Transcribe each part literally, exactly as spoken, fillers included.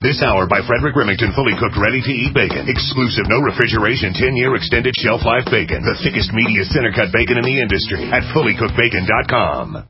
This hour by Frederick Remington, fully cooked, ready-to-eat bacon. Exclusive, no refrigeration, ten-year extended shelf life bacon. The thickest, meatiest, center-cut bacon in the industry at fully cooked bacon dot com.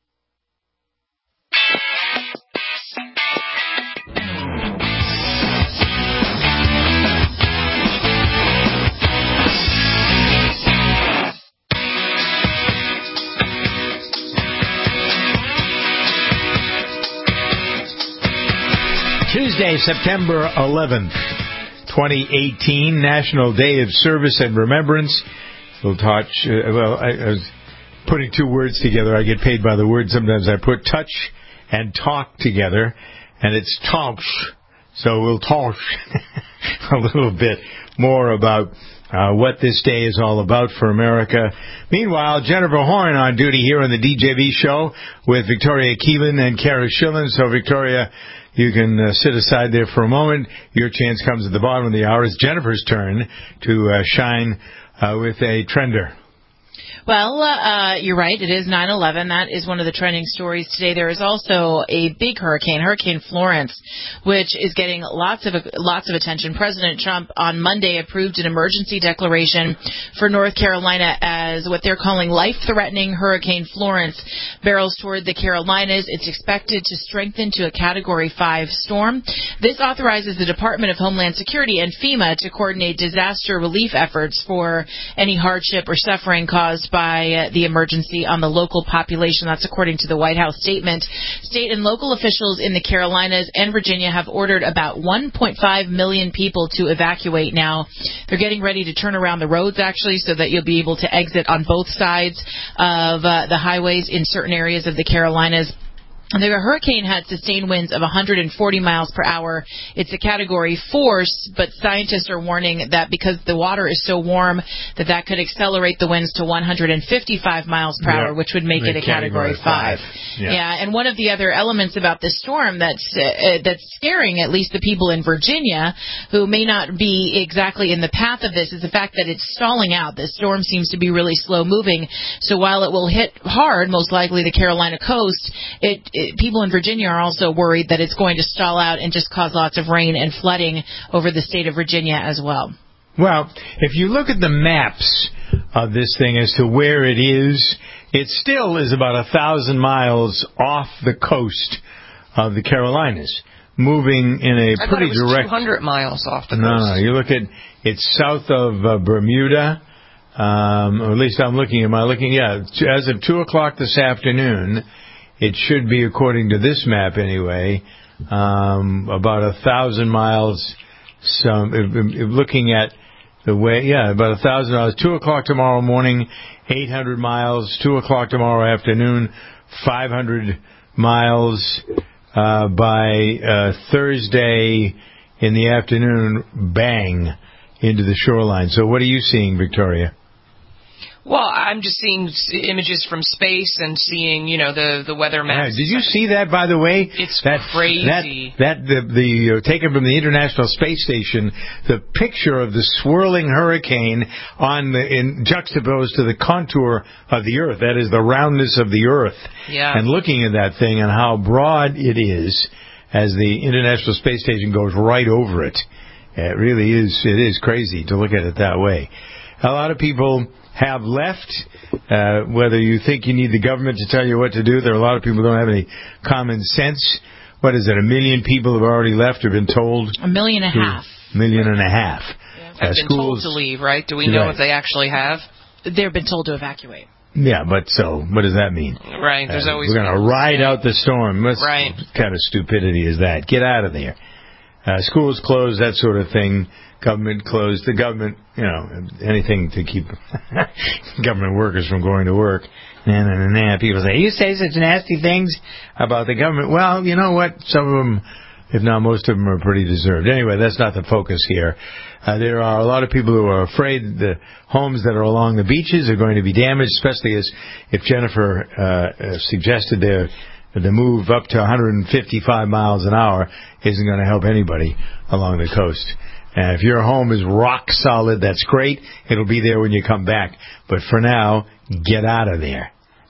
Tuesday, September eleventh, twenty eighteen, National Day of Service and Remembrance. We'll touch, uh, well, I, I was putting two words together. I get paid by the word. Sometimes I put touch and talk together, and it's talks. So we'll talk a little bit more about uh, what this day is all about for America. Meanwhile, Jennifer Horn on duty here on the D J V show with Victoria Keelan and Kara Schillen. So, Victoria, you can uh, sit aside there for a moment. Your chance comes at the bottom of the hour. It's Jennifer's turn to uh, shine uh, with a trender. Well, uh, you're right. It is nine eleven. That is one of the trending stories today. There is also a big hurricane, Hurricane Florence, which is getting lots of lots of attention. President Trump on Monday approved an emergency declaration for North Carolina as what they're calling life-threatening Hurricane Florence barrels toward the Carolinas. It's expected to strengthen to a Category five storm. This authorizes the Department of Homeland Security and FEMA to coordinate disaster relief efforts for any hardship or suffering caused by uh, the emergency on the local population. That's according to the White House statement. State and local officials in the Carolinas and Virginia have ordered about one point five million people to evacuate now. They're getting ready to turn around the roads, actually, so that you'll be able to exit on both sides of uh, the highways in certain areas of the Carolinas. The hurricane had sustained winds of one hundred forty miles per hour. It's a Category four, but scientists are warning that because the water is so warm that that could accelerate the winds to one hundred fifty-five miles per hour, yep. which would make the it a Category, Category five. Yeah. yeah, and one of the other elements about this storm that's uh, that's scaring at least the people in Virginia, who may not be exactly in the path of this, is the fact that it's stalling out. The storm seems to be really slow moving. So while it will hit hard, most likely the Carolina coast, it, it people in Virginia are also worried that it's going to stall out and just cause lots of rain and flooding over the state of Virginia as well. Well, if you look at the maps of this thing as to where it is, it still is about a thousand miles off the coast of the Carolinas, moving in a I pretty thought it was direct. two hundred miles off the no, coast. No, you look at it's south of uh, Bermuda, um, or at least I'm looking. Am I looking? Yeah, as of two o'clock this afternoon. It should be, according to this map anyway, um, about a thousand miles. Some if, if looking at the way, yeah, about a thousand miles. Two o'clock tomorrow morning, eight hundred miles. Two o'clock tomorrow afternoon, five hundred miles. Uh, by uh, Thursday in the afternoon, bang into the shoreline. So, what are you seeing, Victoria? Well, I'm just seeing images from space and seeing, you know, the, the weather maps. Yeah, did you see that, by the way? It's that, crazy. That, that the, the uh, taken from the International Space Station, the picture of the swirling hurricane on the in juxtaposed to the contour of the Earth. That is the roundness of the Earth. Yeah. And looking at that thing and how broad it is as the International Space Station goes right over it. It really is. It is crazy to look at it that way. A lot of people have left, uh, whether you think you need the government to tell you what to do. There are a lot of people who don't have any common sense. What is it, a million people have already left or been told? A million and a half. A million and a half. Yeah. Uh, have been schools, told to leave, right? Do we know right. if they actually have? They've been told to evacuate. Yeah, but so, what does that mean? Right, there's uh, always... We're going to ride out the storm. What right. kind of stupidity is that? Get out of there. Uh, schools closed, that sort of thing. Government closed. The government, you know, anything to keep government workers from going to work. Nah, nah, nah, nah. People say, you say such nasty things about the government. Well, you know what? Some of them, if not most of them, are pretty deserved. Anyway, that's not the focus here. Uh, there are a lot of people who are afraid the homes that are along the beaches are going to be damaged, especially as if Jennifer uh, suggested there the move up to one hundred fifty-five miles an hour isn't going to help anybody along the coast. And if your home is rock solid, that's great. It'll be there when you come back. But for now, get out of there.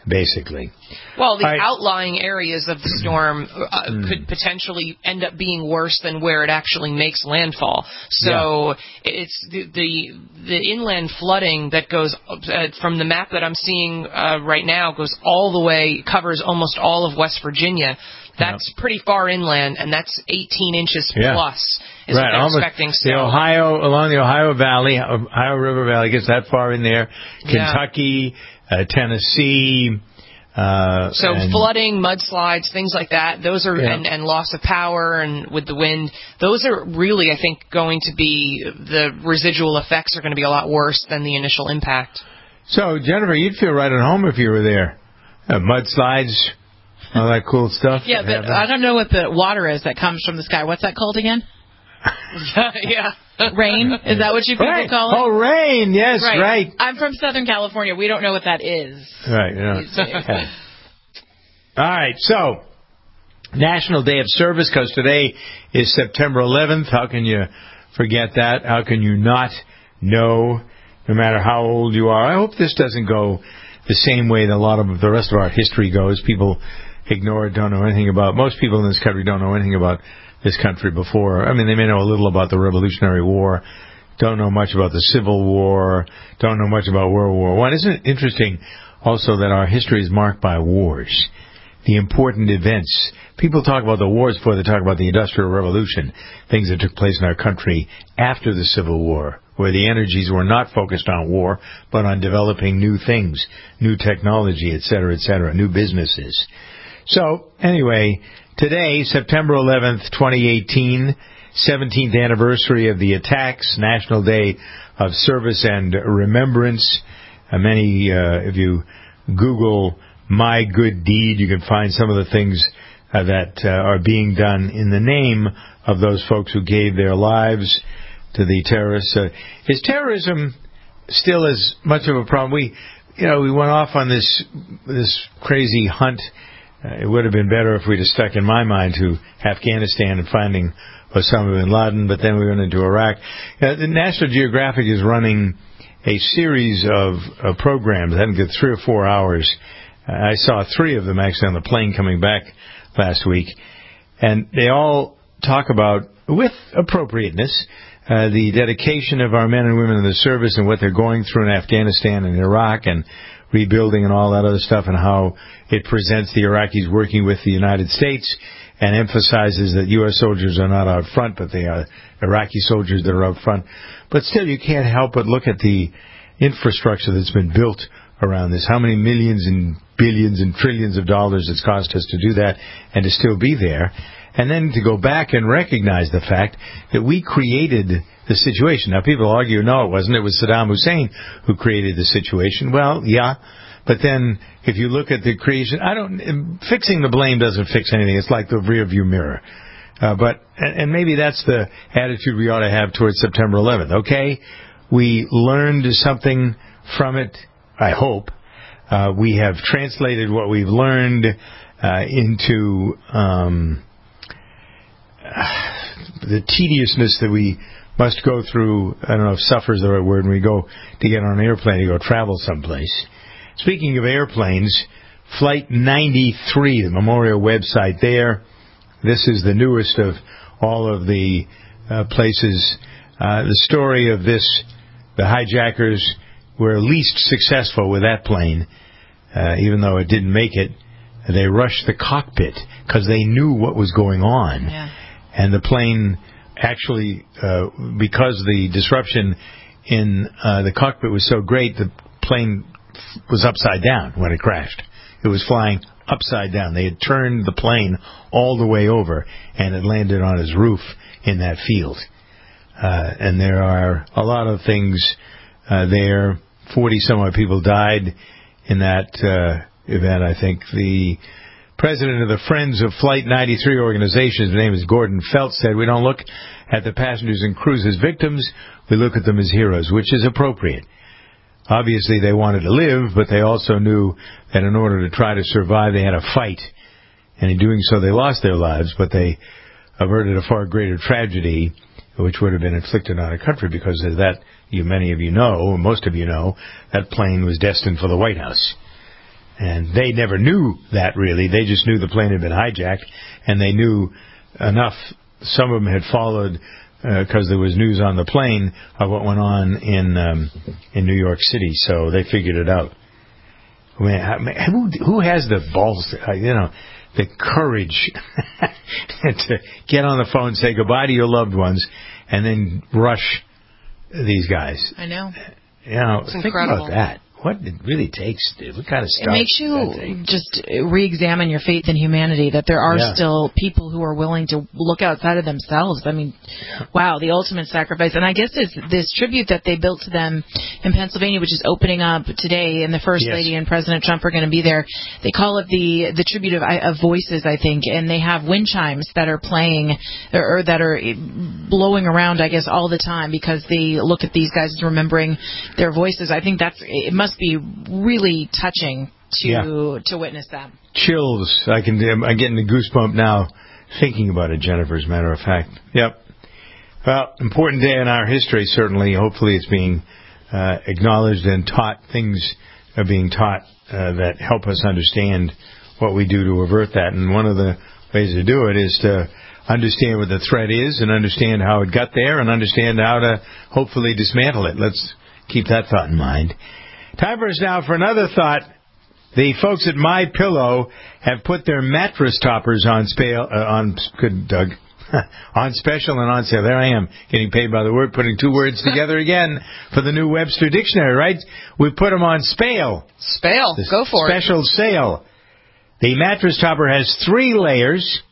basically. Well, the right. outlying areas of the storm uh, mm. could potentially end up being worse than where it actually makes landfall. So yeah. it's the, the the inland flooding that goes uh, from the map that I'm seeing uh, right now goes all the way, covers almost all of West Virginia. That's yeah. pretty far inland, and that's eighteen inches yeah. plus is right. what they're Almost expecting. So. The Ohio, along the Ohio Valley, Ohio River Valley gets that far in there. Kentucky, yeah. uh, Tennessee. Uh, so and, flooding, mudslides, things like that, those are, yeah. and, and loss of power and with the wind, those are really, I think, going to be, the residual effects are going to be a lot worse than the initial impact. So, Jennifer, you'd feel right at home if you were there. Uh, mudslides, all that cool stuff. Yeah, but I don't know what the water is that comes from the sky. What's that called again? yeah. Rain? Is that what you people right. call it? Oh, rain. Yes, right. right. I'm from Southern California. We don't know what that is. Right. Yeah. All right. So, National Day of Service, because today is September eleventh. How can you forget that? How can you not know, no matter how old you are? I hope this doesn't go the same way that a lot of the rest of our history goes. People ignore it, don't know anything about. Most people in this country don't know anything about this country before. I mean, they may know a little about the Revolutionary War, don't know much about the Civil War, don't know much about World War One. Isn't it interesting also that our history is marked by wars, the important events? People talk about the wars before they talk about the Industrial Revolution, things that took place in our country after the Civil War, where the energies were not focused on war, but on developing new things, new technology, et cetera, et cetera, new businesses. So, anyway, today, September eleventh, twenty eighteen, seventeenth anniversary of the attacks, National Day of Service and Remembrance. Uh, many, uh, if you Google My Good Deed, you can find some of the things uh, that uh, are being done in the name of those folks who gave their lives to the terrorists. Uh, is terrorism still as much of a problem? We, you know, we went off on this this crazy hunt. Uh, it would have been better if we'd have stuck, in my mind, to Afghanistan and finding Osama bin Laden, but then we went into Iraq. Uh, the National Geographic is running a series of uh, programs. I think it's three or four hours. Uh, I saw three of them actually on the plane coming back last week, and they all talk about, with appropriateness, uh, the dedication of our men and women in the service and what they're going through in Afghanistan and Iraq and rebuilding and all that other stuff, and how it presents the Iraqis working with the United States and emphasizes that U S soldiers are not out front, but they are Iraqi soldiers that are out front. But still, you can't help but look at the infrastructure that's been built around this, how many millions and billions and trillions of dollars it's cost us to do that and to still be there. And then to go back and recognize the fact that we created the situation. Now, people argue, no, it wasn't. It was Saddam Hussein who created the situation. Well, yeah. But then, if you look at the creation, I don't, fixing the blame doesn't fix anything. It's like the rearview mirror. Uh, but, and maybe that's the attitude we ought to have towards September eleventh. Okay? We learned something from it, I hope. Uh, we have translated what we've learned uh, into um, the tediousness that we must go through. I don't know if suffer is the right word when we go to get on an airplane to go travel someplace. Speaking of airplanes, Flight ninety-three, the memorial website there. This is the newest of all of the uh, places. Uh, the story of this, the hijackers were least successful with that plane, uh, even though it didn't make it. They rushed the cockpit because they knew what was going on. Yeah. And the plane actually, uh, because the disruption in uh, the cockpit was so great, the plane was upside down when it crashed. It was flying upside down. They had turned the plane all the way over, and it landed on its roof in that field. Uh, and there are a lot of things uh, there. Forty-some-odd people died in that uh, event, I think. The president of the Friends of Flight ninety-three organization, his name is Gordon Felt, said, "We don't look at the passengers and crews as victims. We look at them as heroes," which is appropriate. Obviously, they wanted to live, but they also knew that in order to try to survive, they had to fight. And in doing so, they lost their lives, but they averted a far greater tragedy, which would have been inflicted on a country, because as that, you many of you know, or most of you know, that plane was destined for the White House. And they never knew that, really. They just knew the plane had been hijacked, and they knew enough. Some of them had followed because uh, there was news on the plane of what went on in um, in New York City, so they figured it out. I mean, who, who has the balls, uh, you know, the courage to get on the phone and say goodbye to your loved ones and then rush these guys? I know. You know, it's think incredible. about that. What it really takes, dude. What kind of stuff? It makes you just re-examine your faith in humanity, that there are yeah. still people who are willing to look outside of themselves. I mean, wow, the ultimate sacrifice. And I guess it's this tribute that they built to them in Pennsylvania, which is opening up today, and the First yes. Lady and President Trump are going to be there. They call it the the tribute of, of voices, I think, and they have wind chimes that are playing or, or that are blowing around, I guess, all the time because they look at these guys as remembering their voices. I think that's it must be really touching to yeah. to witness them. Chills. I can. I'm getting the goosebump now thinking about it, Jennifer, as a matter of fact. Yep. Well, important day in our history, certainly. Hopefully it's being uh, acknowledged and taught. Things are being taught uh, that help us understand what we do to avert that. And one of the ways to do it is to understand what the threat is and understand how it got there and understand how to hopefully dismantle it. Let's keep that thought in mind. Time for us now for another thought. The folks at MyPillow have put their mattress toppers on spale, uh, on good Doug, on special and on sale. There I am, getting paid by the word, putting two words together again for the new Webster Dictionary, right? We put them on spale. Spale, the go for special it. Special sale. The mattress topper has three layers.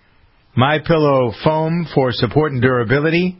MyPillow foam for support and durability.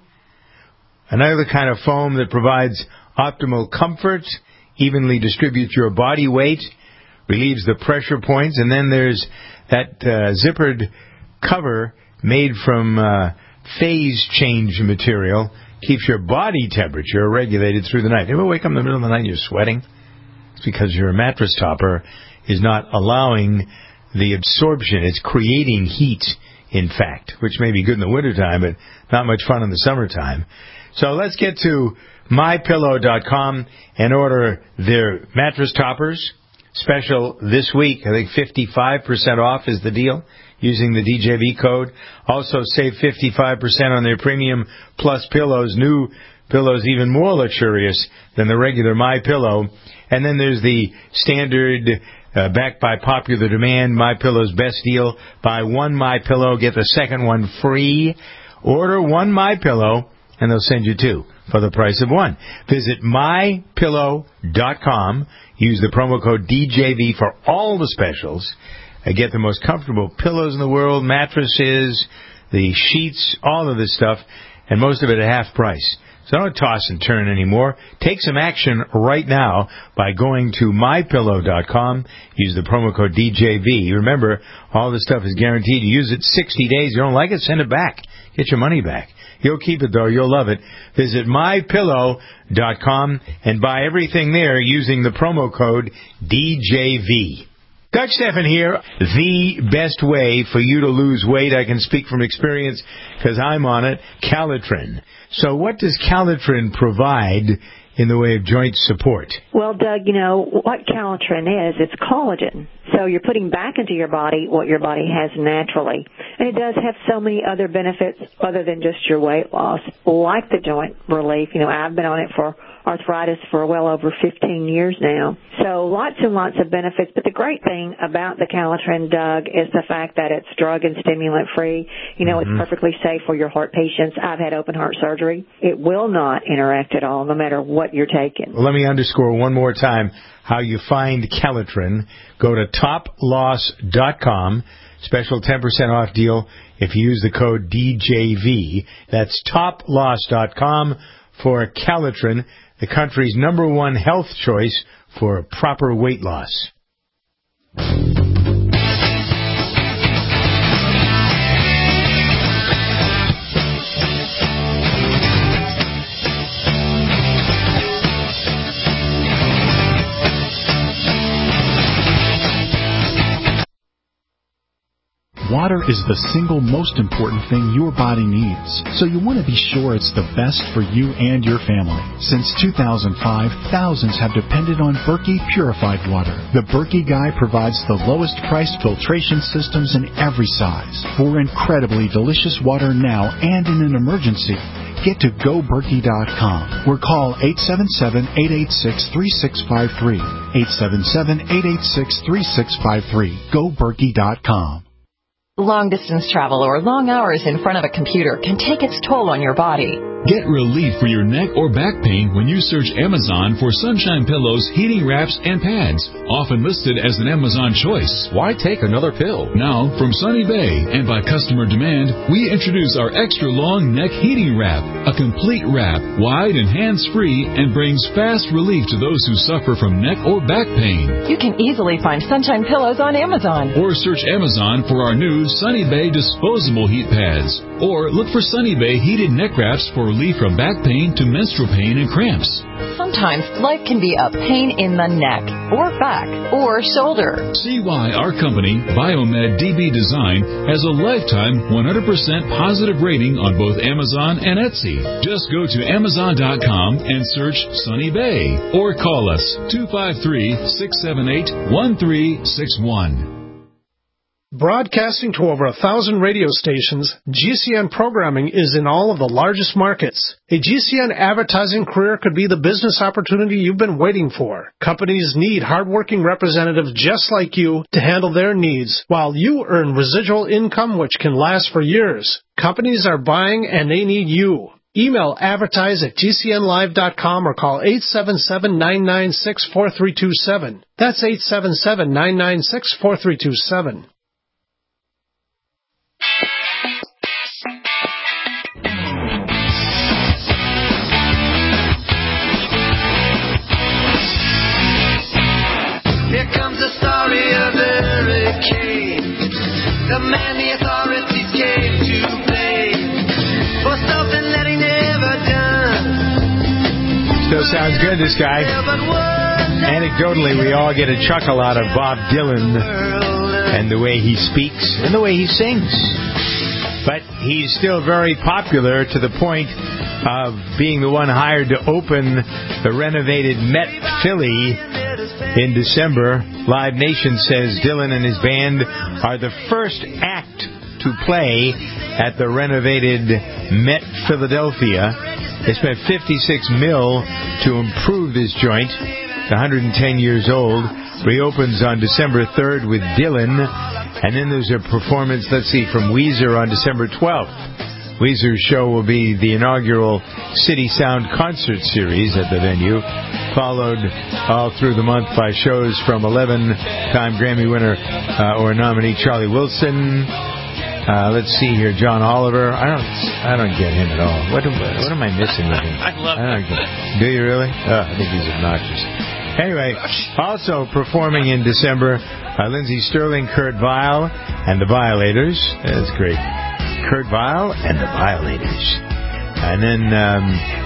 Another kind of foam that provides optimal comfort, evenly distributes your body weight, relieves the pressure points, and then there's that uh, zippered cover made from uh, phase change material, keeps your body temperature regulated through the night. You ever wake up in the middle of the night and you're sweating? It's because your mattress topper is not allowing the absorption. It's creating heat, in fact, which may be good in the wintertime, but not much fun in the summertime. So let's get to my pillow dot com and order their mattress toppers. Special this week, I think fifty-five percent off is the deal using the D J V code. Also save fifty-five percent on their premium plus pillows. New pillows even more luxurious than the regular MyPillow. And then there's the standard, uh, backed by popular demand, MyPillow's best deal. Buy one MyPillow, get the second one free. Order one MyPillow, and they'll send you two for the price of one. Visit my pillow dot com. Use the promo code D J V for all the specials. Uh, get the most comfortable pillows in the world, mattresses, the sheets, all of this stuff, and most of it at half price. So don't toss and turn anymore. Take some action right now by going to my pillow dot com. Use the promo code D J V. Remember, all this stuff is guaranteed. You use it sixty days. You don't like it, send it back. Get your money back. You'll keep it, though. You'll love it. Visit my pillow dot com and buy everything there using the promo code D J V. Doug Stephan here. The best way for you to lose weight, I can speak from experience because I'm on it, Calitrin. So what does Calitrin provide in the way of joint support? Well, Doug, you know, what Calitrin is, it's collagen. So you're putting back into your body what your body has naturally. And it does have so many other benefits other than just your weight loss, like the joint relief. You know, I've been on it for arthritis for well over fifteen years now. So lots and lots of benefits. But the great thing about the Calitrin, Doug, is the fact that it's drug and stimulant free. You know, mm-hmm. It's perfectly safe for your heart patients. I've had open heart surgery. It will not interact at all, no matter what you're taking. Well, let me underscore one more time how you find Calitrin. Go to top loss dot com. Special ten percent off deal if you use the code D J V. That's top loss dot com for Calitrin, the country's number one health choice for proper weight loss. Why Water is the single most important thing your body needs, so you want to be sure it's the best for you and your family. Since two thousand five, thousands have depended on Berkey purified water. The Berkey Guy provides the lowest priced filtration systems in every size for incredibly delicious water now and in an emergency. Get to go berkey dot com or call eight seven seven, eight eight six, three six five three. eight seven seven, eight eight six, three six five three. go berkey dot com. Long-distance travel or long hours in front of a computer can take its toll on your body. Get relief for your neck or back pain when you search Amazon for Sunshine Pillows, heating wraps, and pads, often listed as an Amazon choice. Why take another pill? Now, from Sunny Bay and by customer demand, we introduce our extra long neck heating wrap, a complete wrap, wide and hands-free, and brings fast relief to those who suffer from neck or back pain. You can easily find Sunshine Pillows on Amazon. Or search Amazon for our new Sunny Bay disposable heat pads. Or look for Sunny Bay heated neck wraps for relief from back pain to menstrual pain and cramps. Sometimes life can be a pain in the neck, or back, or shoulder. See why our company, Biomed D B Design, has a lifetime one hundred percent positive rating on both Amazon and Etsy. Just go to amazon dot com and search Sunny Bay, or call us two five three, six seven eight, one three six one. Broadcasting to over a thousand radio stations, G C N programming is in all of the largest markets. A G C N advertising career could be the business opportunity you've been waiting for. Companies need hardworking representatives just like you to handle their needs, while you earn residual income which can last for years. Companies are buying and they need you. Email advertise at g c n live dot com or call eight seven seven, nine nine six, four three two seven. That's eight seven seven, nine nine six, four three two seven. Here comes the story of Eric Kane, the man the authorities came to blame for something that he never done. Still sounds good, this guy. Anecdotally, we all get a chuckle out of Bob Dylan and the way he speaks and the way he sings. But he's still very popular to the point of being the one hired to open the renovated Met Philly in December. Live Nation says Dylan and his band are the first act to play at the renovated Met Philadelphia. They spent fifty-six mil to improve this joint. It's one hundred ten years old. Reopens on December third with Dylan. And then there's a performance, let's see, from Weezer on December twelfth. Weezer's show will be the inaugural City Sound concert series at the venue, followed all through the month by shows from eleven-time Grammy winner uh, or nominee Charlie Wilson. Uh, let's see here, John Oliver. I don't, I don't get him at all. What am, what am I missing with him? I love I don't get him. Do you really? Oh, I think he's obnoxious. Anyway, also performing in December, uh, Lindsey Sterling, Kurt Vile, and the Violators. That's great. Kurt Vile and the Violators. And then um,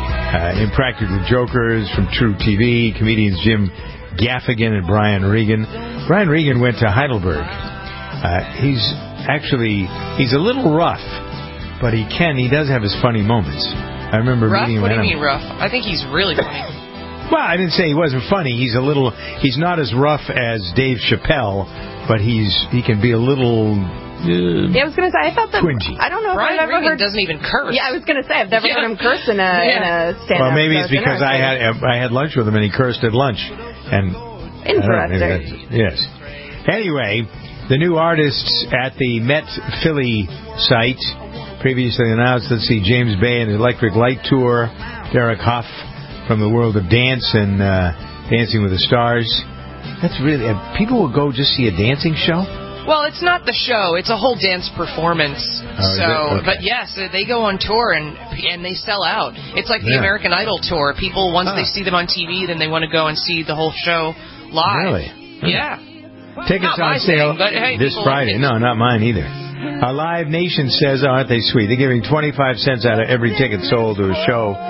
uh, Impractical Jokers from True T V, comedians Jim Gaffigan and Brian Regan. Brian Regan went to Heidelberg. Uh, he's actually, he's a little rough, but he can, he does have his funny moments. I remember rough? meeting him. What do you mean rough? I think he's really funny. Well, I didn't say he wasn't funny. He's a little, he's not as rough as Dave Chappelle, but he's, he can be a little... Uh, yeah, I was going to say, I thought that... Twingy. I don't know if Brian I've ever Regan heard... doesn't even curse. Yeah, I was going to say, I've never yeah. heard him curse in a, yeah. in a stand-up. Well, maybe it's because I had I had lunch with him and he cursed at lunch. And Interesting. Yes. Anyway, the new artists at the Met Philly site previously announced, let's see, James Bay and Electric Light Tour, Derek Hough from the world of dance and uh, Dancing with the Stars. That's really... Uh, people will go just see a dancing show? Well, it's not the show. It's a whole dance performance. Oh, so, okay. But yes, they go on tour and and they sell out. It's like the yeah. American Idol tour. People, once huh. they see them on T V, then they want to go and see the whole show live. Really? Yeah. Tickets Not on sale thing, but, hey, this Friday. No, not mine either. Uh, Live Nation says, oh, aren't they sweet? They're giving twenty-five cents out of every ticket sold to a show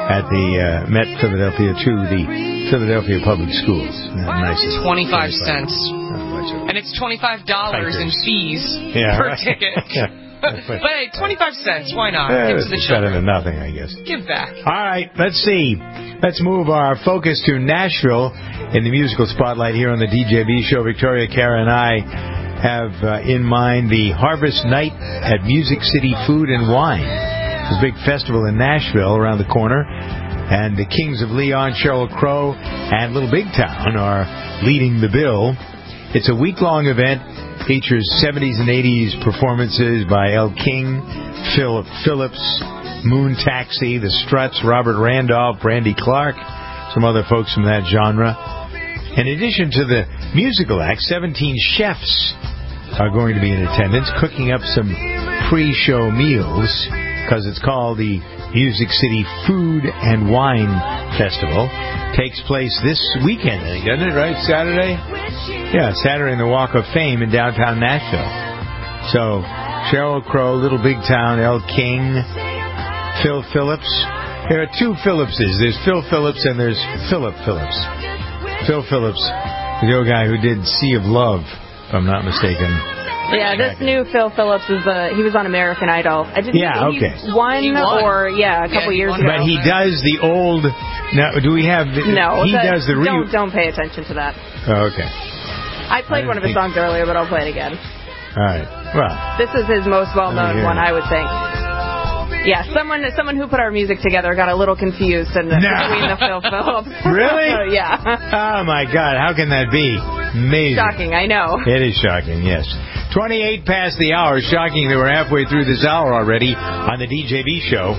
at the uh, Met Philadelphia to the Philadelphia Public Schools. Nice. twenty-five cents. And it's twenty-five dollars in fees yeah, per right. ticket. yeah. But hey, twenty-five cents, why not? Uh, Give to the it's children. better than nothing, I guess. Give back. All right, let's see. Let's move our focus to Nashville in the musical spotlight here on the D J B show. Victoria, Kara, and I have uh, in mind the Harvest Night at Music City Food and Wine. It's a big festival in Nashville around the corner. And the Kings of Leon, Sheryl Crow, and Little Big Town are leading the bill. It's a week-long event. Features seventies and eighties performances by Elle King, Philip Phillips, Moon Taxi, The Struts, Robert Randolph, Brandy Clark, some other folks from that genre. In addition to the musical act, seventeen chefs are going to be in attendance, cooking up some pre-show meals, because it's called the Music City Food and Wine Festival. Takes place this weekend, I think, doesn't it, right? Saturday? Yeah, Saturday in the Walk of Fame in downtown Nashville. So, Sheryl Crow, Little Big Town, Elle King, Phil Phillips. There are two Phillipses. There's Phil Phillips and there's Philip Phillips. Phil Phillips, the old guy who did Sea of Love, if I'm not mistaken. Yeah, this new Phil Phillips is the he was on American Idol. I didn't yeah, okay. He won, he won or yeah, a couple yeah, years ago. But he does the old. Now, do we have? No, he the, does the. Re- don't don't pay attention to that. Oh, okay. I played I one of his songs earlier, but I'll play it again. All right. Well, this is his most well-known one, I would think. Yeah, someone someone who put our music together got a little confused in the, no. between the Phil Phillips. Really? So, yeah. Oh my God! How can that be? Amazing. Shocking, I know. It is shocking. Yes. twenty-eight past the hour. Shocking that we're halfway through this hour already on the D J B show.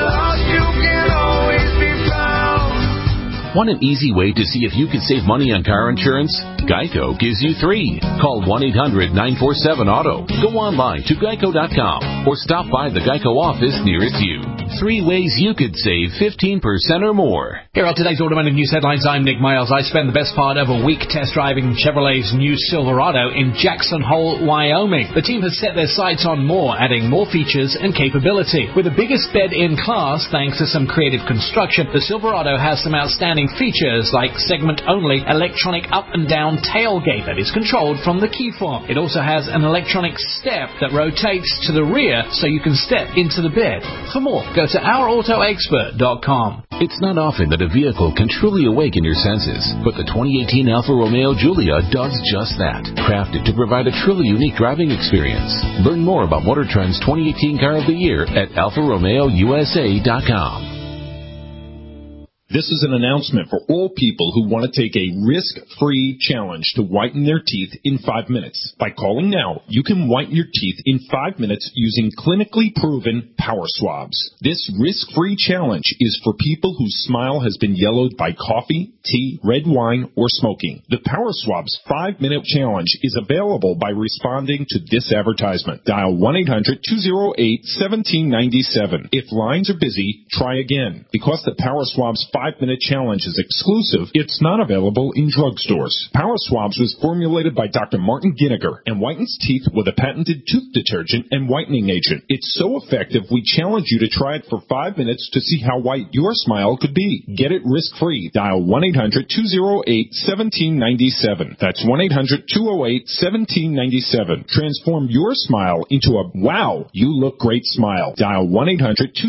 Want an easy way to see if you can save money on car insurance? Geico gives you three. Call one eight hundred nine four seven auto. Go online to geico dot com or stop by the Geico office nearest you. Three ways you could save fifteen percent or more. Here are today's automotive news headlines. I'm Nick Miles. I spent the best part of a week test driving Chevrolet's new Silverado in Jackson Hole, Wyoming. The team has set their sights on more, adding more features and capability. With the biggest bed in class, thanks to some creative construction, the Silverado has some outstanding features like segment-only electronic up and down tailgate that is controlled from the key fob. It also has an electronic step that rotates to the rear so you can step into the bed. For more, go to our auto expert dot com. It's not often that a vehicle can truly awaken your senses, but the twenty eighteen Alfa Romeo Giulia does just that. Crafted to provide a truly unique driving experience. Learn more about Motor Trend's twenty eighteen Car of the Year at alfa romeo u s a dot com. This is an announcement for all people who want to take a risk-free challenge to whiten their teeth in five minutes. By calling now, you can whiten your teeth in five minutes using clinically proven power swabs. This risk-free challenge is for people whose smile has been yellowed by coffee, tea, red wine, or smoking. The Power Swabs five-minute challenge is available by responding to this advertisement. Dial one eight hundred two oh eight one seven nine seven. If lines are busy, try again. Because the Power Swabs five-minute challenge is exclusive, it's not available in drugstores. Power Swabs was formulated by Doctor Martin Ginniger and whitens teeth with a patented tooth detergent and whitening agent. It's so effective, we challenge you to try it for five minutes to see how white your smile could be. Get it risk-free. Dial one eight hundred two oh eight one seven nine seven. That's one eight hundred two oh eight one seven nine seven. Transform your smile into a wow, you look great smile. Dial one eight hundred two oh eight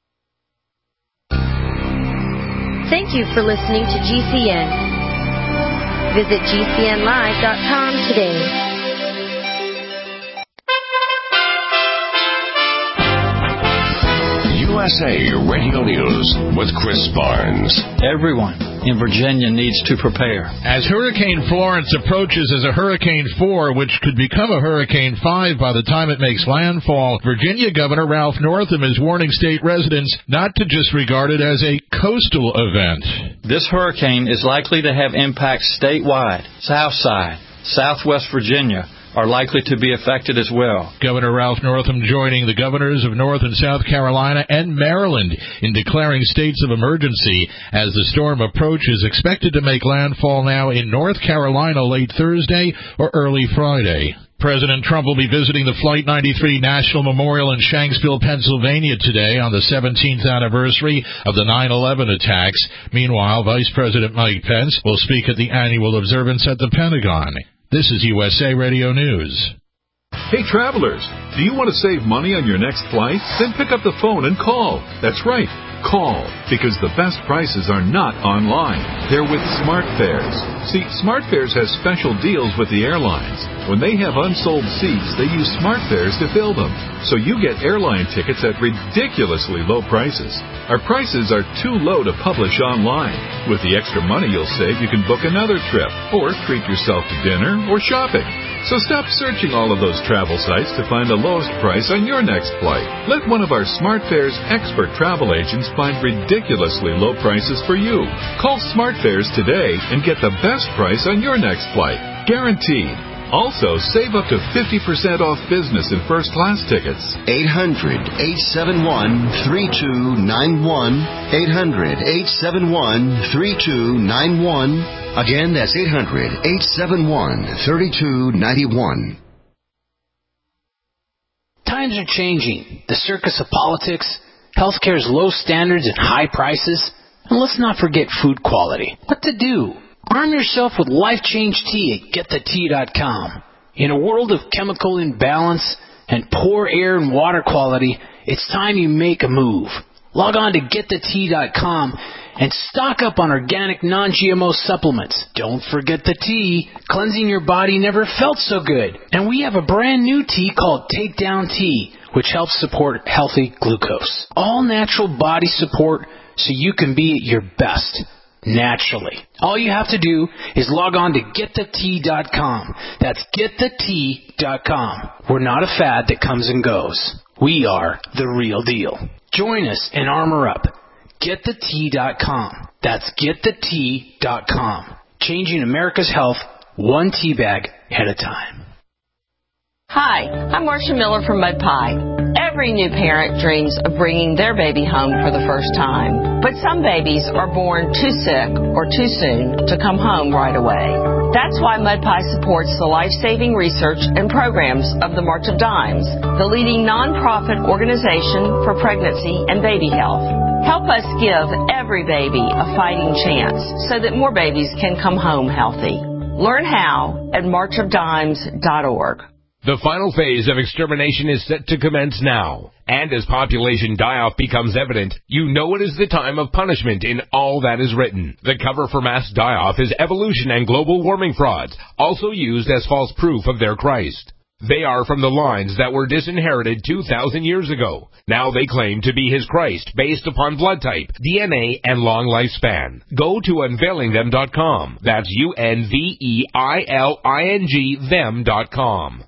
Thank you for listening to G C N. Visit G C N live dot com today. U S A Radio News with Chris Barnes. Everyone in Virginia needs to prepare. As Hurricane Florence approaches as a Hurricane four, which could become a Hurricane five by the time it makes landfall, Virginia Governor Ralph Northam is warning state residents not to just regard it as a coastal event. This hurricane is likely to have impacts statewide, South Side, Southwest Virginia, are likely to be affected as well. Governor Ralph Northam joining the governors of North and South Carolina and Maryland in declaring states of emergency as the storm approach is expected to make landfall now in North Carolina late Thursday or early Friday. President Trump will be visiting the Flight ninety-three National Memorial in Shanksville, Pennsylvania today on the seventeenth anniversary of the nine eleven attacks. Meanwhile, Vice President Mike Pence will speak at the annual observance at the Pentagon. This is U S A Radio News. Hey travelers, do you want to save money on your next flight? Then pick up the phone and call. That's right, call, because the best prices are not online. They're with SmartFares. See, SmartFares has special deals with the airlines. When they have unsold seats, they use SmartFares to fill them. So you get airline tickets at ridiculously low prices. Our prices are too low to publish online. With the extra money you'll save, you can book another trip, or treat yourself to dinner or shopping. So stop searching all of those travel sites to find the lowest price on your next flight. Let one of our SmartFares expert travel agents find ridiculously low prices for you. Call SmartFares today and get the best price on your next flight. Guaranteed. Also, save up to fifty percent off business and first class tickets. eight hundred, eight seven one, three two nine one. eight hundred, eight seven one, three two nine one. Again, that's eight hundred, eight seven one, three two nine one. Times are changing. The circus of politics, healthcare's low standards and high prices, and let's not forget food quality. What to do? Arm yourself with Life Change Tea at get the tea dot com. In a world of chemical imbalance and poor air and water quality, it's time you make a move. Log on to get the tea dot com and stock up on organic non-G M O supplements. Don't forget the tea. Cleansing your body never felt so good. And we have a brand new tea called Take Down Tea, which helps support healthy glucose. All natural body support so you can be at your best. Naturally. All you have to do is log on to get the tea dot com. That's get the tea dot com. We're not a fad that comes and goes. We are the real deal. Join us and armor up. get the tea dot com. That's get the tea dot com. Changing America's health one tea bag at a time. Hi, I'm Marcia Miller from Mud Pie. Every new parent dreams of bringing their baby home for the first time. But some babies are born too sick or too soon to come home right away. That's why Mud Pie supports the life-saving research and programs of the March of Dimes, the leading nonprofit organization for pregnancy and baby health. Help us give every baby a fighting chance so that more babies can come home healthy. Learn how at march of dimes dot org. The final phase of extermination is set to commence now. And as population die-off becomes evident, you know it is the time of punishment in all that is written. The cover for mass die-off is evolution and global warming frauds, also used as false proof of their Christ. They are from the lines that were disinherited two thousand years ago. Now they claim to be his Christ based upon blood type, D N A, and long lifespan. Go to unveiling them dot com. That's U N V E I L I N G them dot com.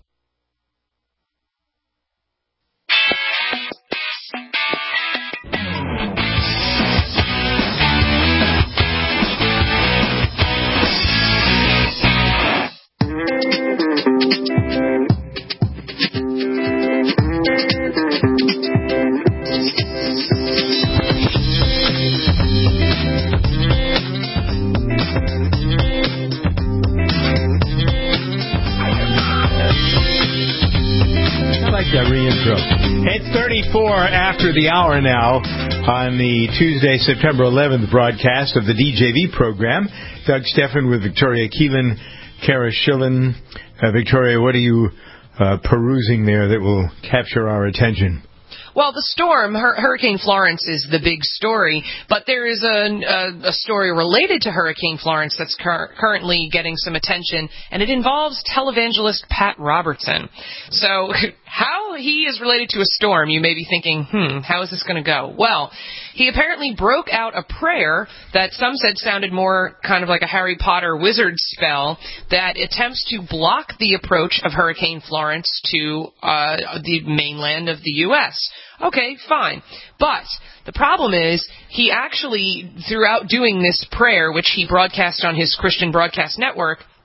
That reintro. It's thirty-four after the hour now on the Tuesday, September eleventh broadcast of the D J V program. Doug Steffen with Victoria Keelan, Kara Schillen. Uh, Victoria, what are you uh, perusing there that will capture our attention? Well, the storm, Hur- Hurricane Florence, is the big story, but there is a, a, a story related to Hurricane Florence that's cur- currently getting some attention, and it involves televangelist Pat Robertson. So how he is related to a storm, you may be thinking, hmm, how is this going to go? Well, he apparently broke out a prayer that some said sounded more kind of like a Harry Potter wizard spell that attempts to block the approach of Hurricane Florence to uh, the mainland of the U S Okay, fine. But the problem is he actually, throughout doing this prayer, which he broadcast on his Christian Broadcast Network,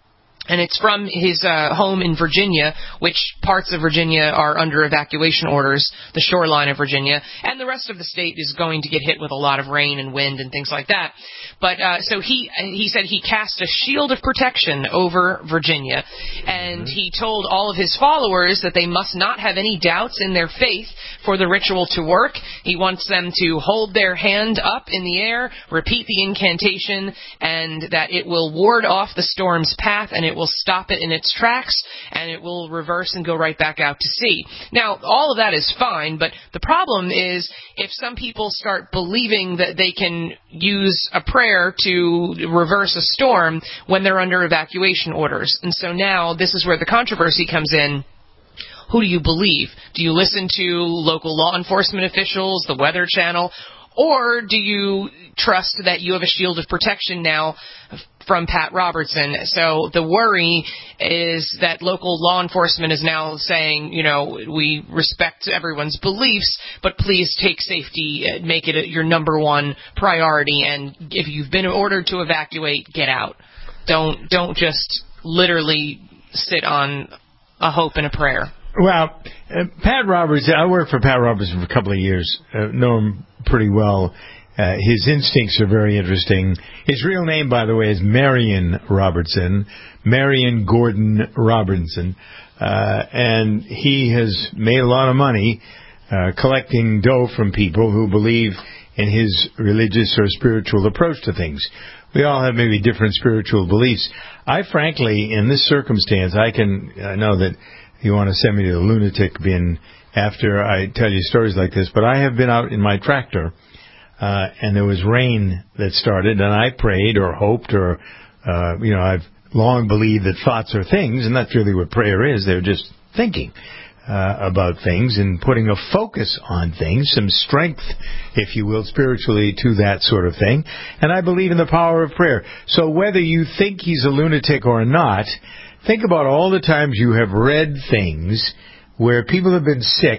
And it's from his uh, home in Virginia, which parts of Virginia are under evacuation orders, the shoreline of Virginia, and the rest of the state is going to get hit with a lot of rain and wind and things like that. But uh, so he he said he cast a shield of protection over Virginia, and mm-hmm. he told all of his followers that they must not have any doubts in their faith for the ritual to work. He wants them to hold their hand up in the air, repeat the incantation, and that it will ward off the storm's path, and it will stop it in its tracks, and it will reverse and go right back out to sea. Now, all of that is fine, but the problem is if some people start believing that they can use a prayer to reverse a storm when they're under evacuation orders. And so now this is where the controversy comes in. Who do you believe? Do you listen to local law enforcement officials, the Weather Channel, or do you trust that you have a shield of protection now from Pat Robertson? So the worry is that local law enforcement is now saying, you know, we respect everyone's beliefs, but please take safety, make it your number one priority, and if you've been ordered to evacuate, get out. Don't don't just literally sit on a hope and a prayer. Well, uh, Pat Robertson, I worked for Pat Robertson for a couple of years, uh, know him pretty well. Uh, his instincts are very interesting. His real name, by the way, is Marion Robertson, Marion Gordon Robertson, uh, and he has made a lot of money uh, collecting dough from people who believe in his religious or spiritual approach to things. We all have maybe different spiritual beliefs. I frankly, in this circumstance, I can I know that you want to send me to the lunatic bin after I tell you stories like this, but I have been out in my tractor, uh, and there was rain that started, and I prayed or hoped or, uh, you know, I've long believed that thoughts are things, and that's really what prayer is. They're just thinking uh, about things and putting a focus on things, some strength, if you will, spiritually to that sort of thing. And I believe in the power of prayer. So whether you think he's a lunatic or not, think about all the times you have read things where people have been sick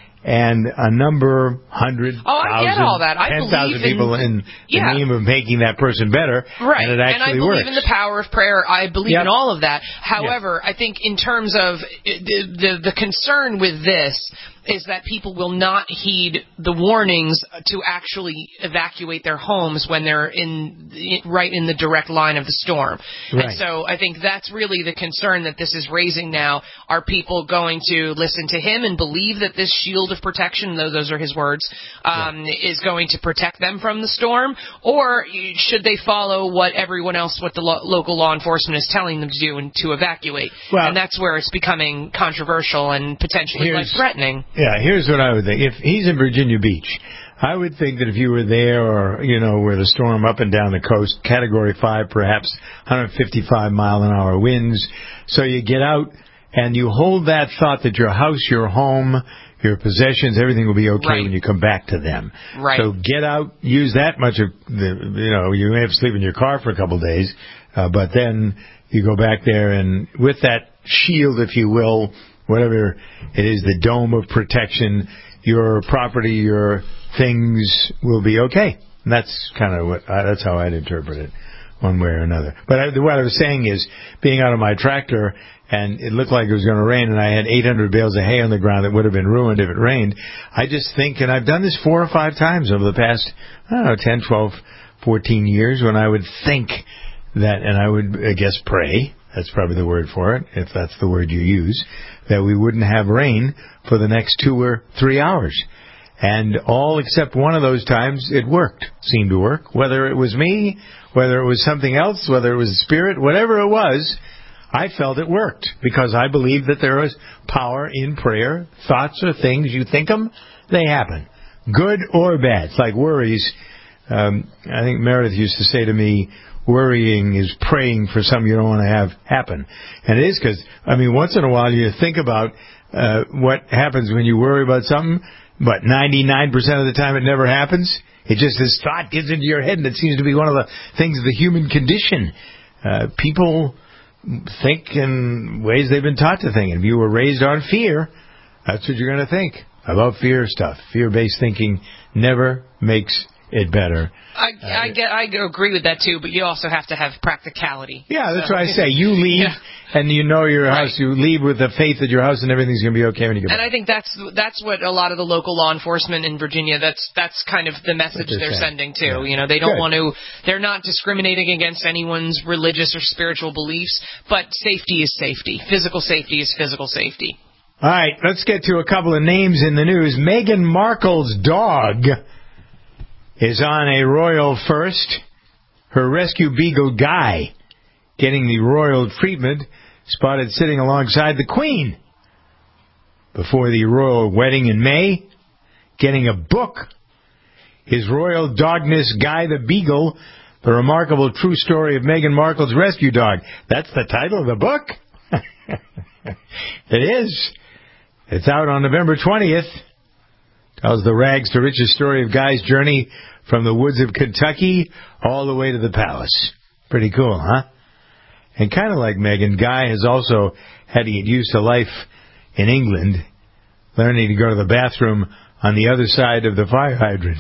and a number, hundred, oh, I thousand, get all that. I ten thousand people in yeah. the name of making that person better, right. and it actually works. And I believe works. in the power of prayer. I believe yep. in all of that. However, yep. I think in terms of the, the the concern with this is that people will not heed the warnings to actually evacuate their homes when they're in right in the direct line of the storm. Right. And so I think that's really the concern that this is raising now. Are people going to listen to him and believe that this shield of protection, though those are his words, um, yeah. is going to protect them from the storm? Or should they follow what everyone else, what the lo- local law enforcement is telling them to do and to evacuate? Well, and that's where it's becoming controversial and potentially life-threatening. Yeah, here's what I would think. If he's in Virginia Beach, I would think that if you were there or, you know, where the storm up and down the coast, Category five, perhaps one hundred fifty-five mile an hour winds, so you get out and you hold that thought that your house, your home, your possessions, everything will be okay right. when you come back to them. Right. So get out, use that much of the, you know, you may have to sleep in your car for a couple of days, uh, but then you go back there and with that shield, if you will, whatever it is, the dome of protection, your property, your things will be okay. And that's kind of what, I, that's how I'd interpret it, one way or another. But I, what I was saying is, being out of my tractor, and it looked like it was going to rain, and I had eight hundred bales of hay on the ground that would have been ruined if it rained, I just think, and I've done this four or five times over the past, I don't know, ten, twelve, fourteen years, when I would think that, and I would, I guess, pray, that's probably the word for it, if that's the word you use, that we wouldn't have rain for the next two or three hours. And all except one of those times, it worked, seemed to work. Whether it was me, whether it was something else, whether it was a spirit, whatever it was, I felt it worked because I believe that there is power in prayer. Thoughts are things, you think them, they happen. Good or bad. It's like worries. Um, I think Meredith used to say to me, worrying is praying for something you don't want to have happen. And it is because, I mean, once in a while you think about uh, what happens when you worry about something, but ninety-nine percent of the time it never happens. It just, this thought gets into your head, and it seems to be one of the things of the human condition. Uh, people think in ways they've been taught to think. And if you were raised on fear, that's what you're going to think about fear stuff. Fear-based thinking never makes it better. I, I, get, I agree with that, too, but you also have to have practicality. Yeah, that's so. what I say. You leave, yeah. and you know your right. house. You leave with the faith that your house and everything's going to be okay when you get back. And I think that's that's what a lot of the local law enforcement in Virginia, that's that's kind of the message they're, they're sending, too. Yeah. You know, they don't Good. want to, they're not discriminating against anyone's religious or spiritual beliefs, but safety is safety. Physical safety is physical safety. All right, let's get to a couple of names in the news. Meghan Markle's dog is on a royal first. Her rescue beagle, Guy, getting the royal treatment, spotted sitting alongside the Queen before the royal wedding in May, getting a book. His Royal Dogness, Guy the Beagle, the remarkable true story of Meghan Markle's rescue dog. That's the title of the book? It is. It's out on November twentieth. Tells the rags to riches story of Guy's journey from the woods of Kentucky all the way to the palace. Pretty cool, huh? And kind of like Meghan, Guy has also had to get used to life in England, learning to go to the bathroom on the other side of the fire hydrant.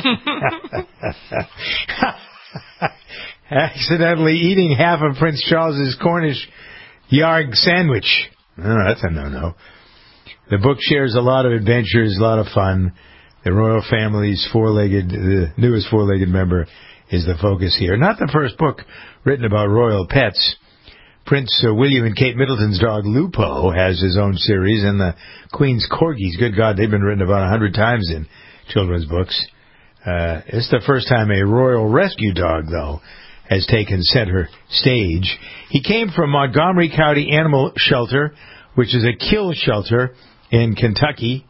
Accidentally eating half of Prince Charles's Cornish Yarg sandwich. Oh, that's a no-no. The book shares a lot of adventures, a lot of fun. The royal family's four-legged, the newest four-legged member is the focus here. Not the first book written about royal pets. Prince uh, William and Kate Middleton's dog Lupo has his own series, and the Queen's corgis, good God, they've been written about a hundred times in children's books. Uh, it's the first time a royal rescue dog, though, has taken center stage. He came from Montgomery County Animal Shelter, which is a kill shelter in Kentucky.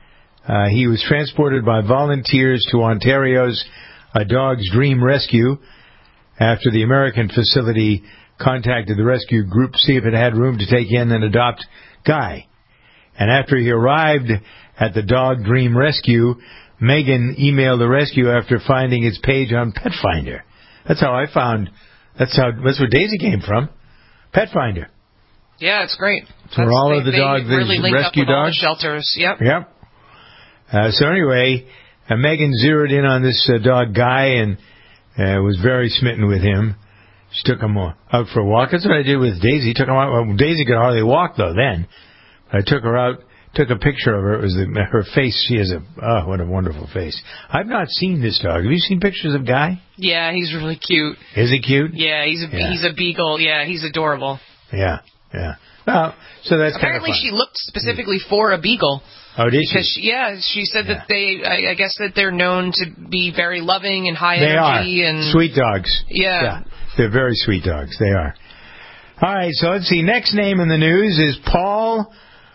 Uh, he was transported by volunteers to Ontario's A Dog's Dream Rescue after the American facility contacted the rescue group to see if it had room to take in and adopt Guy. And after he arrived at the Dog Dream Rescue, Meghan emailed the rescue after finding its page on Pet Finder. That's how I found, that's how, that's where Daisy came from. Pet Finder. Yeah, it's great. For That's, all they, of the they dogs, really link rescue up with dogs. All the shelters. Yep. Yep. Uh, so anyway, uh, Meghan zeroed in on this uh, dog Guy and uh, was very smitten with him. She took him uh, out for a walk. That's what I did with Daisy. Took him out. Well, Daisy could hardly walk though then. I took her out, took a picture of her. It was the, her face. She has a oh, what a wonderful face. I've not seen this dog. Have you seen pictures of Guy? Yeah, he's really cute. Is he cute? Yeah, he's a yeah. he's a beagle. Yeah, he's adorable. Yeah, yeah. Well, so that's apparently kind of she looked specifically for a beagle. Oh, did because she? she? Yeah, she said yeah. that they. I, I guess that they're known to be very loving and high they energy are. and sweet dogs. Yeah. yeah, they're very sweet dogs. They are. All right, so let's see. Next name in the news is Paul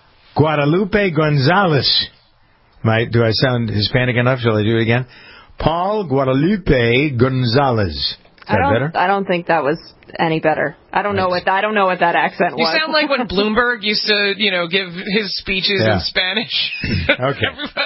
Guadalupe Gonzalez. My, do I sound Hispanic enough? Shall I do it again? Paul Guadalupe Gonzalez. Is that I don't, better? I don't think that was any better. I don't know what I don't know what that accent you was. You sound like when Bloomberg used to, you know, give his speeches yeah. in Spanish. Okay.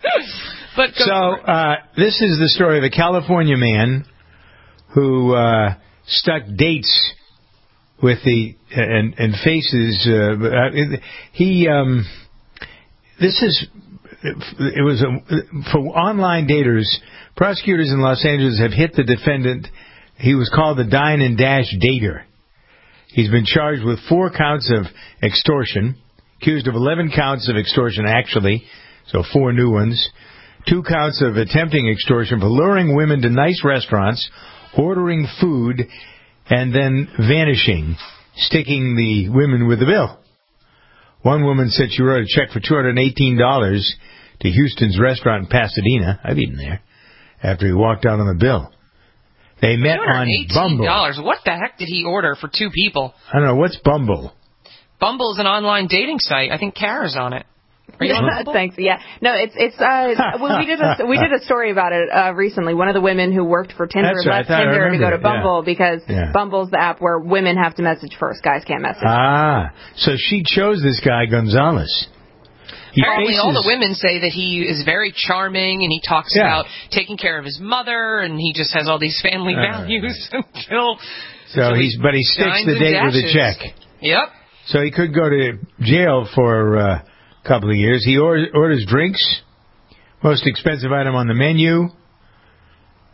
but so uh, this is the story of a California man who uh, stuck dates with the and and faces. Uh, he um, this is it was a, for online daters. Prosecutors in Los Angeles have hit the defendant. He was called the Dine and Dash Dater. He's been charged with four counts of extortion, accused of eleven counts of extortion actually, so four new ones, two counts of attempting extortion for luring women to nice restaurants, ordering food, and then vanishing, sticking the women with the bill. One woman said she wrote a check for two hundred eighteen dollars to Houston's restaurant in Pasadena. I've eaten there. After he walked out on the bill. They met on Bumble. What the heck did he order for two people? I don't know. What's Bumble? Bumble is an online dating site. I think Kara's on it. Are you on Bumble? Thanks. Yeah. No, it's it's. Uh, well, we did a we did a story about it uh, recently. One of the women who worked for Tinder That's right. left Tinder to go to Bumble yeah. because yeah. Bumble's the app where women have to message first, guys can't message. Ah, so she chose this guy Gonzalez. He Apparently, faces... all the women say that he is very charming, and he talks yeah. about taking care of his mother, and he just has all these family uh, values until. So until he's, but he sticks the date with a check. Yep. So he could go to jail for uh, a couple of years. He or- orders drinks, most expensive item on the menu.